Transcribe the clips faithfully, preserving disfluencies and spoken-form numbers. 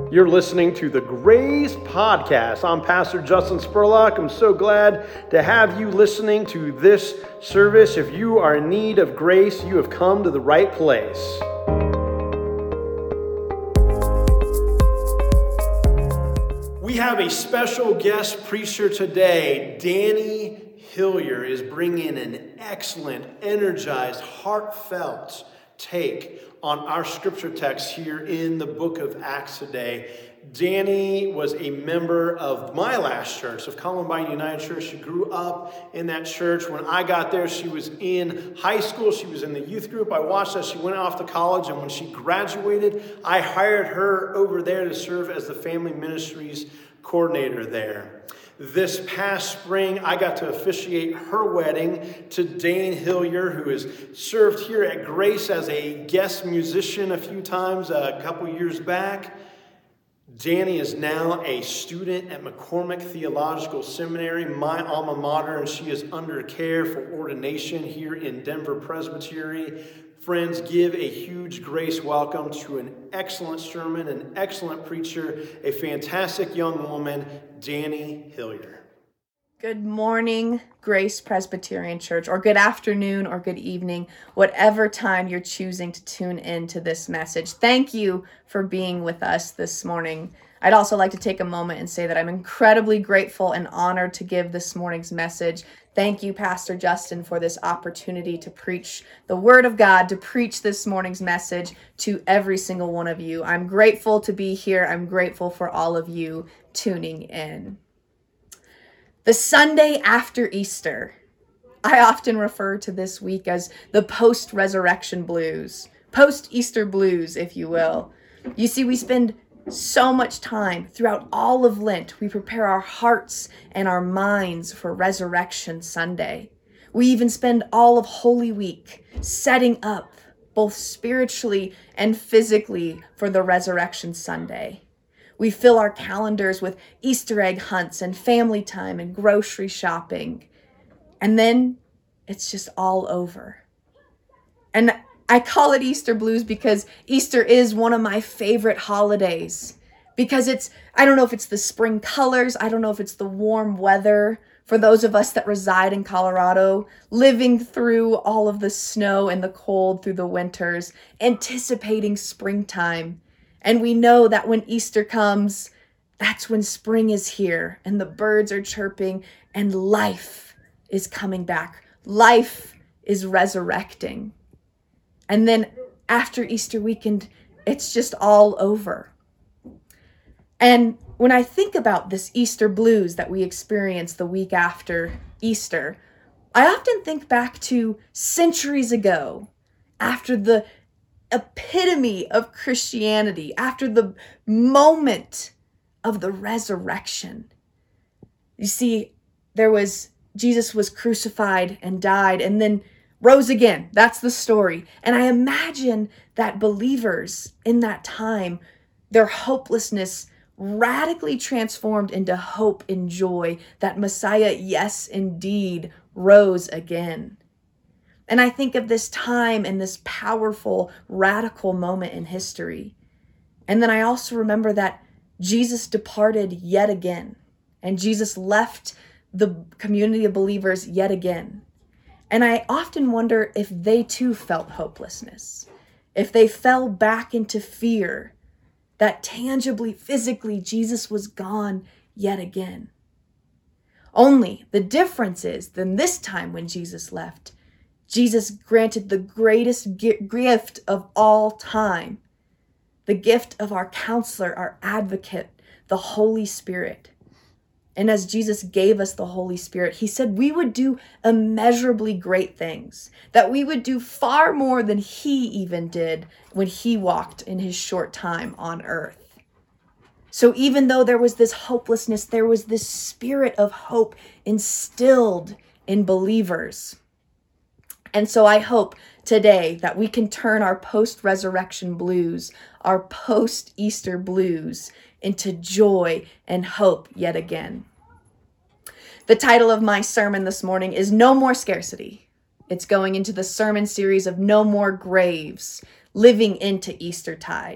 You're listening to the Grace Podcast. I'm Pastor Justin Spurlock. I'm so glad to have you listening to this service. If you are in need of grace, you have come to the right place. We have a special guest preacher today. Danny Hillier is bringing an excellent, energized, heartfelt take on our scripture text here in the book of Acts today. Danny was a member of my last church, of Columbine United Church. She grew up in that church. When I got there, she was in high school. She was in the youth group. I watched as she went off to college, and when she graduated, I hired her over there to serve as the family ministries coordinator there. This past spring, I got to officiate her wedding to Dane Hillier, who has served here at Grace as a guest musician a few times a couple years back. Danny is now a student at McCormick Theological Seminary, my alma mater, and she is under care for ordination here in Denver Presbytery. Friends, give a huge grace welcome to an excellent sermon, an excellent preacher, a fantastic young woman, Danny Hillier. Good morning, Grace Presbyterian Church, or good afternoon, or good evening, whatever time you're choosing to tune in to this message. Thank you for being with us this morning. I'd also like to take a moment and say that I'm incredibly grateful and honored to give this morning's message. Thank you, Pastor Justin, for this opportunity to preach the Word of God, to preach this morning's message to every single one of you. I'm grateful to be here. I'm grateful for all of you tuning in. The Sunday after Easter, I often refer to this week as the post-resurrection blues, post-Easter blues, if you will. You see, we spend so much time throughout all of Lent. We prepare our hearts and our minds for Resurrection Sunday. We even spend all of Holy Week setting up both spiritually and physically for the Resurrection Sunday. We fill our calendars with Easter egg hunts and family time and grocery shopping. And then it's just all over. And I call it Easter blues because Easter is one of my favorite holidays. Because it's, I don't know if it's the spring colors, I don't know if it's the warm weather. For those of us that reside in Colorado, living through all of the snow and the cold through the winters, anticipating springtime. And we know that when Easter comes, that's when spring is here and the birds are chirping and life is coming back. Life is resurrecting. And then after Easter weekend, it's just all over. And when I think about this Easter blues that we experience the week after Easter, I often think back to centuries ago, after the epitome of Christianity, after the moment of the resurrection. You see, there was, Jesus was crucified and died and then rose again. That's the story. And I imagine that believers in that time, their hopelessness radically transformed into hope and joy that Messiah, yes, indeed, rose again. And I think of this time and this powerful, radical moment in history. And then I also remember that Jesus departed yet again. And Jesus left the community of believers yet again. And I often wonder if they too felt hopelessness, if they fell back into fear that tangibly, physically, Jesus was gone yet again. Only the difference is that this time when Jesus left, Jesus granted the greatest gift of all time, the gift of our counselor, our advocate, the Holy Spirit. And as Jesus gave us the Holy Spirit, he said we would do immeasurably great things, that we would do far more than he even did when he walked in his short time on earth. So even though there was this hopelessness, there was this spirit of hope instilled in believers. And so I hope today that we can turn our post-resurrection blues, our post-Easter blues, into joy and hope yet again. The title of my sermon this morning is No More Scarcity. It's going into the sermon series of No More Graves, living into Eastertide.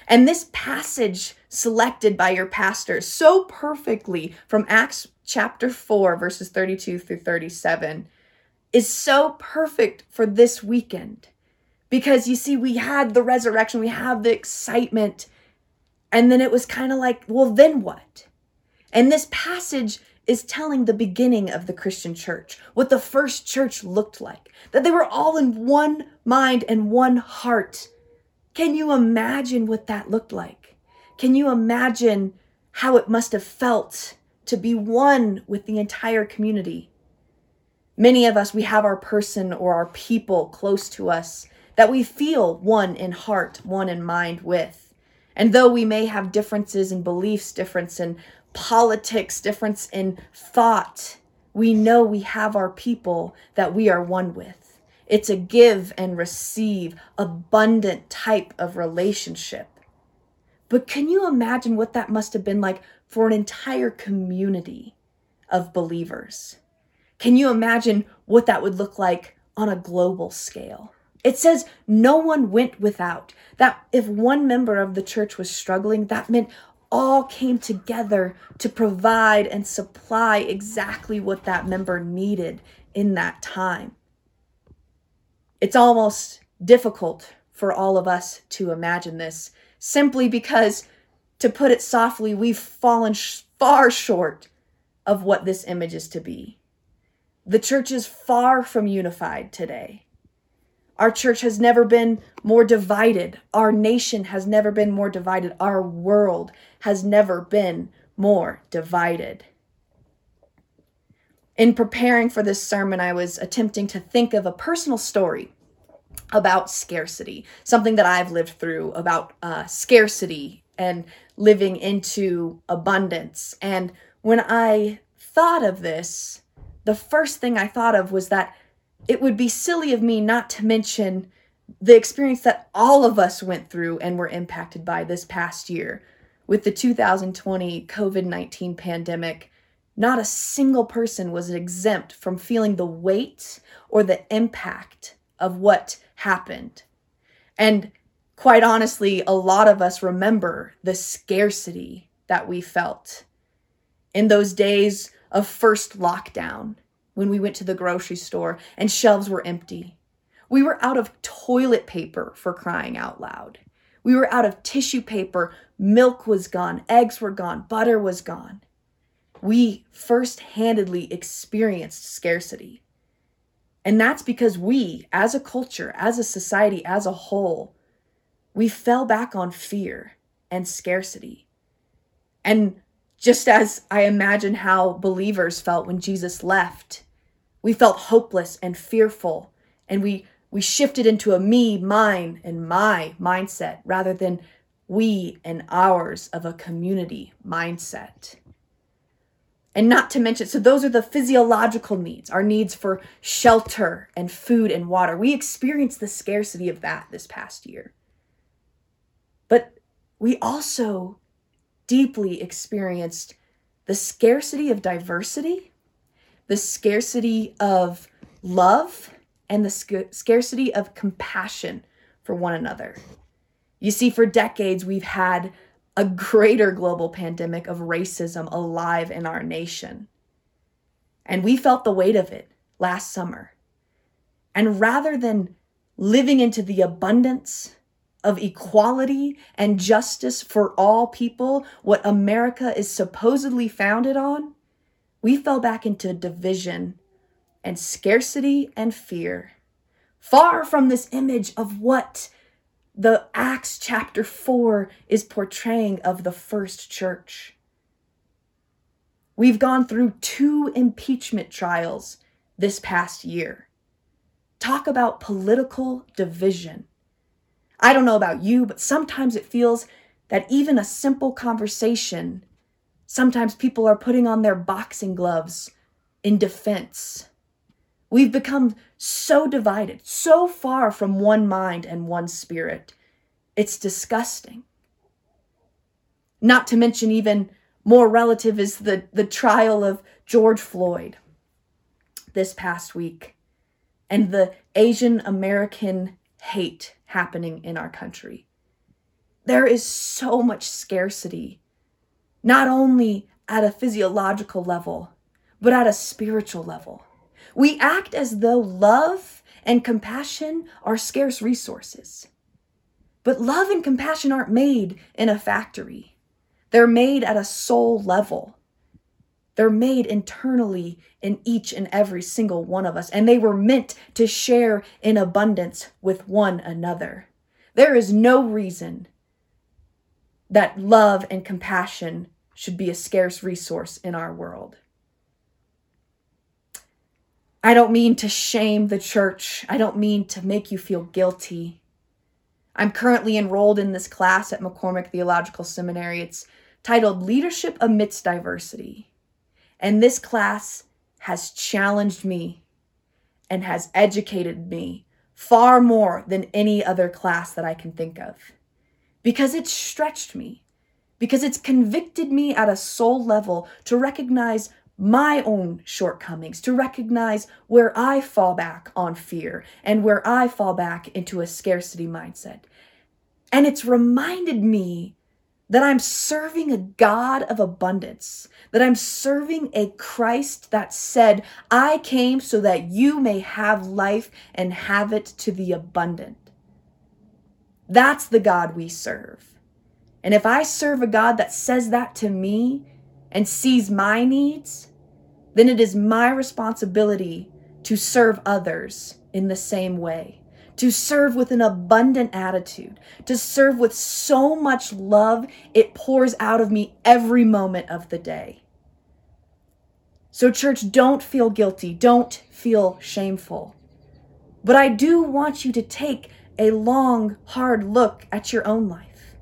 And this passage selected by your pastor so perfectly from Acts chapter four, verses thirty-two through thirty-seven, is so perfect for this weekend. Because you see, we had the resurrection, we have the excitement, and then it was kind of like, well, then what? And this passage is telling the beginning of the Christian church, what the first church looked like, that they were all in one mind and one heart. Can you imagine what that looked like? Can you imagine how it must have felt to be one with the entire community? Many of us, we have our person or our people close to us that we feel one in heart, one in mind with. And though we may have differences in beliefs, difference in politics, difference in thought, we know we have our people that we are one with. It's a give and receive, abundant type of relationship. But can you imagine what that must have been like for an entire community of believers? Can you imagine what that would look like on a global scale? It says no one went without. That if one member of the church was struggling, that meant all came together to provide and supply exactly what that member needed in that time. It's almost difficult for all of us to imagine this, simply because, to put it softly, we've fallen sh- far short of what this image is to be. The church is far from unified today. Our church has never been more divided. Our nation has never been more divided. Our world has never been more divided. In preparing for this sermon, I was attempting to think of a personal story about scarcity, something that I've lived through about uh, scarcity and living into abundance. And when I thought of this, the first thing I thought of was that it would be silly of me not to mention the experience that all of us went through and were impacted by this past year. With the two thousand twenty covid nineteen pandemic, not a single person was exempt from feeling the weight or the impact of what happened. And quite honestly, a lot of us remember the scarcity that we felt in those days of first lockdown, when we went to the grocery store and shelves were empty. We were out of toilet paper, for crying out loud. We were out of tissue paper. Milk was gone. Eggs were gone. Butter was gone. We first-handedly experienced scarcity. And that's because we, as a culture, as a society, as a whole, we fell back on fear and scarcity. And just as I imagine how believers felt when Jesus left, we felt hopeless and fearful, and we, we shifted into a me, mine, and my mindset rather than we and ours of a community mindset. And not to mention, so those are the physiological needs, our needs for shelter and food and water. We experienced the scarcity of that this past year. But we also deeply experienced the scarcity of diversity, the scarcity of love, and the sc- scarcity of compassion for one another. You see, for decades, we've had a greater global pandemic of racism alive in our nation. And we felt the weight of it last summer. And rather than living into the abundance of equality and justice for all people, what America is supposedly founded on, we fell back into division and scarcity and fear, far from this image of what the Acts chapter four is portraying of the first church. We've gone through two impeachment trials this past year. Talk about political division. I don't know about you, but sometimes it feels that even a simple conversation, sometimes people are putting on their boxing gloves in defense. We've become so divided, so far from one mind and one spirit. It's disgusting. Not to mention, even more relative is the, the trial of George Floyd this past week and the Asian American hate happening in our country. there is so much scarcity, not only at a physiological level, but at a spiritual level. We act as though love and compassion are scarce resources. But love and compassion aren't made in a factory. They're made at a soul level. They're made internally in each and every single one of us, and they were meant to share in abundance with one another. There is no reason that love and compassion should be a scarce resource in our world. I don't mean to shame the church. I don't mean to make you feel guilty. I'm currently enrolled in this class at McCormick Theological Seminary. It's titled Leadership Amidst Diversity. And this class has challenged me and has educated me far more than any other class that I can think of. Because it's stretched me. Because it's convicted me at a soul level to recognize my own shortcomings, to recognize where I fall back on fear and where I fall back into a scarcity mindset. And it's reminded me that I'm serving a God of abundance, that I'm serving a Christ that said, I came so that you may have life and have it to the abundant. That's the God we serve. And if I serve a God that says that to me and sees my needs, then it is my responsibility to serve others in the same way, to serve with an abundant attitude, to serve with so much love it pours out of me every moment of the day. So church, don't feel guilty, don't feel shameful. But I do want you to take a long, hard look at your own life.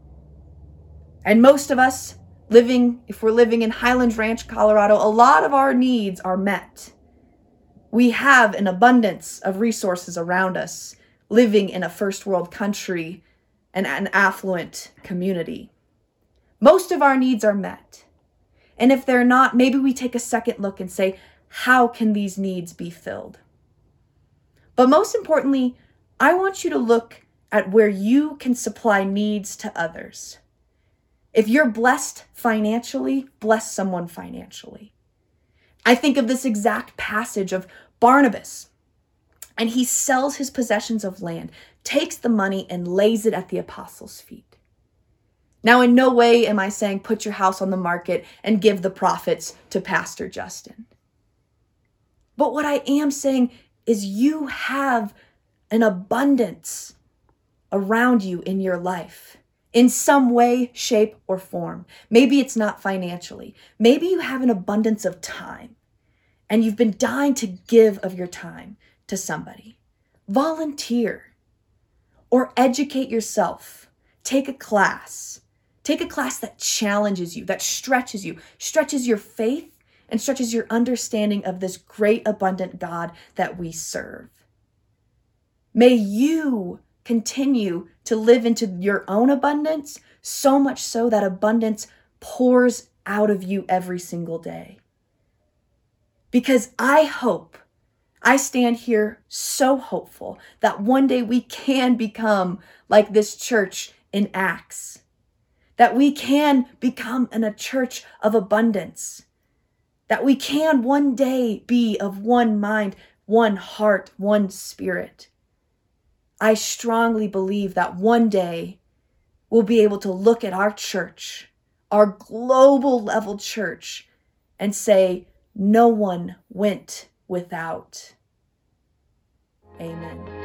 And most of us living, if we're living in Highlands Ranch, Colorado, a lot of our needs are met. We have an abundance of resources around us, living in a first world country and an affluent community. Most of our needs are met. And if they're not, maybe we take a second look and say, how can these needs be filled? But most importantly, I want you to look at where you can supply needs to others. If you're blessed financially, bless someone financially. I think of this exact passage of Barnabas, and he sells his possessions of land, takes the money and lays it at the apostles' feet. Now, in no way am I saying put your house on the market and give the profits to Pastor Justin. But what I am saying is you have an abundance around you in your life. In some way, shape, or form. Maybe it's not financially. Maybe you have an abundance of time and you've been dying to give of your time to somebody. Volunteer or educate yourself. Take a class. Take a class that challenges you, that stretches you, stretches your faith and stretches your understanding of this great, abundant God that we serve. May you continue to live into your own abundance, so much so that abundance pours out of you every single day. Because I hope, I stand here so hopeful that one day we can become like this church in Acts, that we can become in a church of abundance, that we can one day be of one mind, one heart, one spirit. I strongly believe that one day we'll be able to look at our church, our global level church, and say, no one went without. Amen.